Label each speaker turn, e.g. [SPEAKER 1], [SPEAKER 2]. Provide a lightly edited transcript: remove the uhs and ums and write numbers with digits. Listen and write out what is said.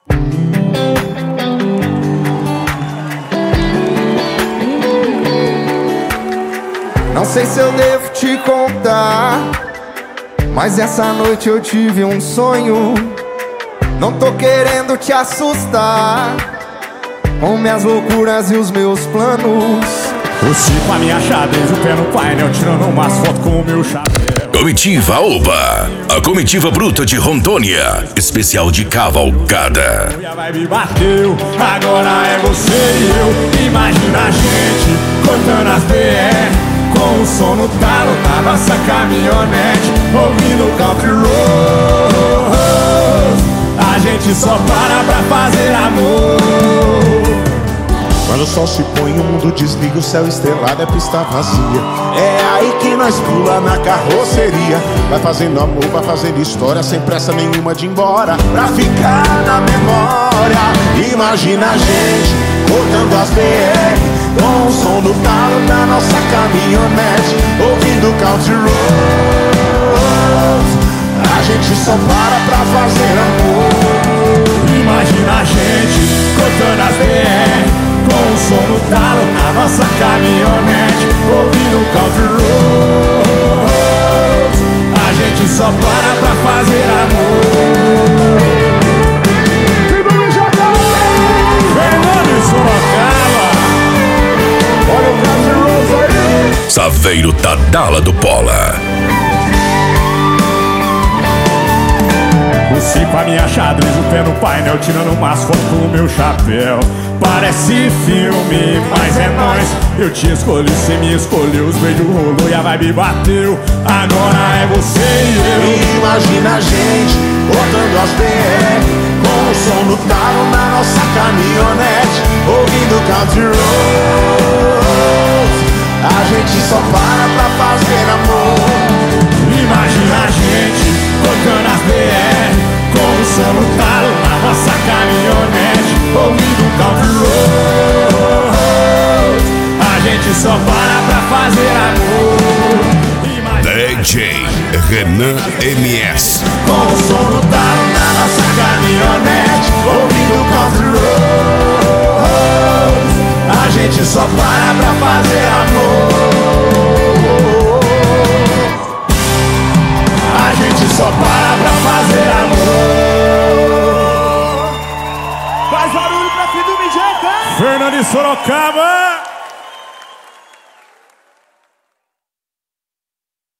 [SPEAKER 1] Não sei se eu devo te contar, mas essa noite eu tive um sonho. Não tô querendo te assustar com minhas loucuras e os meus planos.
[SPEAKER 2] O Cipa me achar desde o pé no painel, tirando umas fotos com o meu chapéu.
[SPEAKER 3] Comitiva Oba, a comitiva bruta de Rondônia, especial de cavalgada.
[SPEAKER 2] A vibe bateu, agora é você e eu. Imagina a gente cortando as BR, com o som no talo na nossa caminhonete, ouvindo country roads. A gente só para fazer amor.
[SPEAKER 4] Quando o sol se põe, o mundo desliga, o céu estrelado é pista vazia. É aí que nós pula na carroceria. Vai fazendo amor, vai fazendo história, sem pressa nenhuma de ir embora, pra ficar na memória. Imagina a gente cortando as BR, com o som do talo da nossa caminhonete, ouvindo country roads. A gente só para fazer amor.
[SPEAKER 2] Imagina a gente cortando as BR, com o som no talo na nossa caminhonete, ouvindo country roads. A gente só para fazer amor. Fernando e Sorocaba, olha o country roads aí.
[SPEAKER 3] Saveiro Tadala do Pola.
[SPEAKER 2] O Cipa me achar desde o pé no painel, tirando umas fotos com o meu chapéu. Parece filme, mas é nóis. Eu te escolhi, cê me escolheu, os beijos rolou e a vibe bateu. Agora é você e eu.
[SPEAKER 4] Imagina a gente botando as BR, com o som do talo na nossa caminhonete, ouvindo country roads. A gente só para fazer amor.
[SPEAKER 2] Imagina a gente tocando as BR, com o som no talo na nossa caminhonete, ouvindo country roads. A gente só para fazer amor.
[SPEAKER 3] DJ Renan MS.
[SPEAKER 4] Com o som no talo na nossa caminhonete, ouvindo country roads. A gente só para fazer amor. A gente só para fazer amor.
[SPEAKER 2] Faz barulho pra fim do Mijeta. Fernando e Sorocaba.